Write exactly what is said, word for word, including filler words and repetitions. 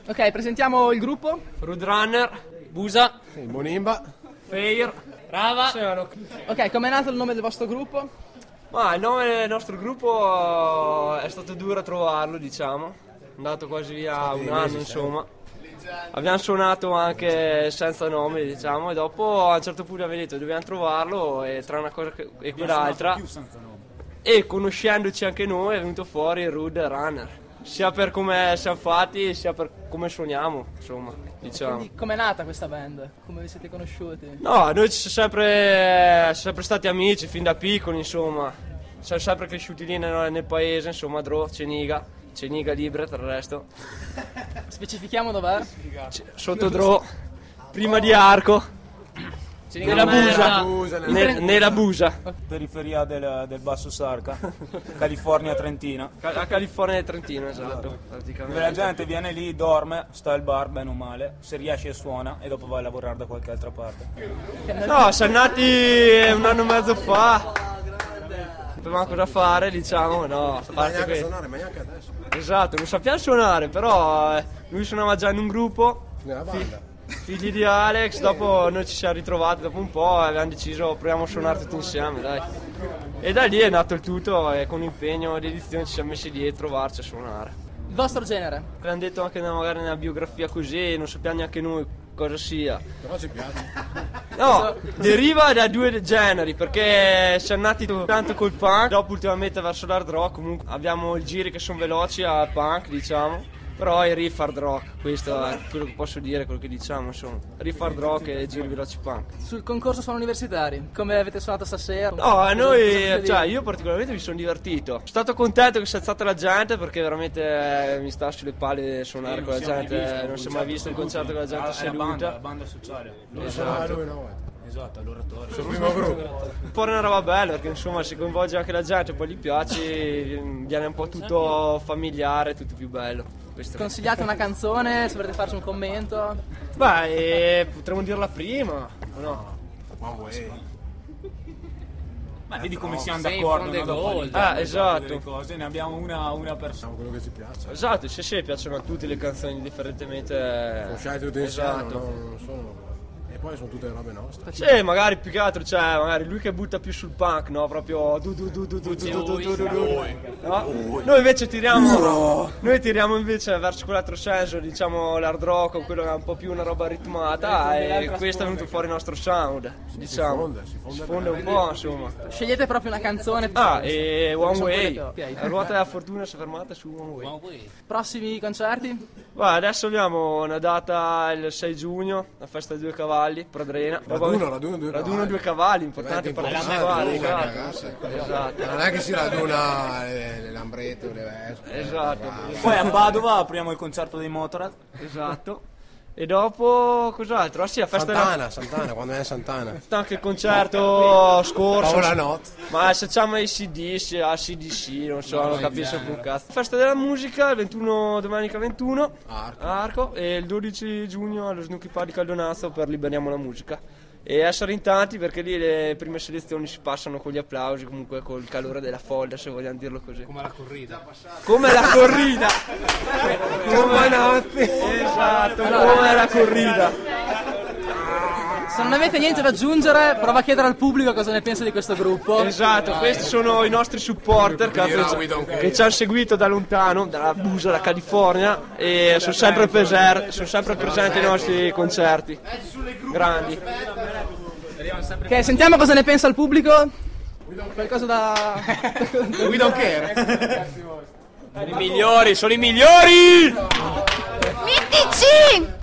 Ok, presentiamo il gruppo. Roadrunner, Busa, Sì, Bonimba. Fair, Rava. Ok, com'è nato il nome del vostro gruppo? Ma il nome del nostro gruppo è stato duro a trovarlo, diciamo. È andato quasi via un anno, insomma. Abbiamo suonato anche senza nome, diciamo, e dopo a un certo punto abbiamo detto dobbiamo trovarlo e tra una cosa e quell'altra. E conoscendoci anche noi è venuto fuori il Roadrunner. Sia per come siamo fatti, sia per come suoniamo, insomma, diciamo. Quindi com'è nata questa band? Come vi siete conosciuti? No, noi ci siamo sempre, siamo sempre stati amici fin da piccoli, insomma. Siamo sempre cresciuti lì nel, nel paese, insomma, Dro, Ceniga, Ceniga Libre, tra il resto. Specifichiamo dov'è? C- sotto Dro, prima di Arco, nella Busa, Busa, nella- ne- nella Busa, Periferia del, del Basso Sarca, California Trentina, Ca- a California e Trentino, esatto, dove la praticamente. gente viene lì, dorme, sta al bar bene o male, se riesce suona e dopo va a lavorare da qualche altra parte. No, siamo nati un anno e mezzo fa. Sapevamo cosa fare, diciamo, no, a Ma parte neanche che... suonare, ma neanche adesso. Esatto, non sappiamo suonare, però eh, lui suonava già in un gruppo, Nella banda. figli di Alex, dopo noi ci siamo ritrovati dopo un po' e abbiamo deciso proviamo a suonare tutti insieme, dai. E da lì è nato il tutto e con impegno di edizione ci siamo messi lì a trovarci a suonare. Il vostro genere? Abbiamo detto anche magari nella biografia così, non sappiamo neanche noi cosa sia. Però ci piace. No, deriva da due generi perché siamo nati tanto col punk, dopo ultimamente verso l'hard rock, comunque abbiamo i giri che sono veloci al punk, diciamo. Però è riff hard rock, questo è quello che posso dire, quello che diciamo, insomma. Riff hard rock e giri veloci punk. Sul concorso suoni universitari, come avete suonato stasera? No, a Cosa- noi, cosa potete cioè dire? io particolarmente mi sono divertito. Sono stato contento che sia alzata la gente perché veramente eh, mi sta sulle palle suonare con la gente, non si è mai visto un concerto con la gente seduta. banda sociale. Ah, Esatto. lui no. Esatto, all'oratore. Il primo gruppo. Un po' una roba bella perché insomma si coinvolge anche la gente, poi gli piace, viene un po' tutto familiare, tutto più bello. Questo. Consigliate una canzone, se volete farci un commento. Beh, eh, potremmo dirla prima, o no? One way. Ma vedi come siamo d'accordo, no? Dopo Ah, all'interno esatto. delle cose, ne abbiamo una, una persona. Facciamo quello che ci piace. Esatto, sì sì, piacciono a tutti le canzoni differentemente. Sono scelte tutte insieme, Esatto. no? Non sono. E poi sono tutte robe nostre. Sì, magari più che altro, cioè, magari lui che butta più sul punk, no? Proprio du du du du du du du du du du du. No? Noi invece tiriamo noi tiriamo invece verso quell'altro senso, diciamo l'hard rock, quello che è un po' più una roba ritmata e questo è venuto fuori il nostro sound, diciamo. fonde, si fonde Si fonde un po', insomma. Scegliete proprio una canzone. Ah, e One Way. Ok. La ruota della fortuna si è fermata su One Way. Prossimi concerti? Guarda, adesso abbiamo una data il sei giugno, la festa dei due cavalli, Prodrena. Raduno, raduno due Raduno cavalli. due cavalli, importante Evento partecipare, importante, esatto. ragazzi. Esatto. Non è che si raduna le, le lambrette o le vespe. Esatto. Poi a Padova apriamo il concerto dei Motorhead. Esatto. E dopo cos'altro? Ah sì, la festa della... Sant'Ana, Sant'Ana, quando è Sant'Ana. Anche il concerto scorso. Paola Not. Ma se c'è A C D C, A C D C, non so, non capisco più un cazzo. Festa della musica, il ventuno, domenica ventuno, Arco. a Arco, e il dodici giugno allo Snooki Pub di Caldonazzo per Liberiamo la musica. E essere in tanti perché lì le prime selezioni si passano con gli applausi, comunque col calore della folla, se vogliamo dirlo così. Come la corrida. Come la corrida! Come Esatto, come la corrida! Se non avete niente da aggiungere, prova a chiedere al pubblico cosa ne pensa di questo gruppo. Esatto, questi sono i nostri supporter che, Dirà We Don't Care. che ci hanno seguito da lontano, dalla Busa, da California, e sono sempre, peser- sono sempre presenti ai nostri concerti. Grandi. Ok, sentiamo cosa ne pensa il pubblico. Qualcosa da... We don't care. Sono i migliori, sono i migliori! Mittici!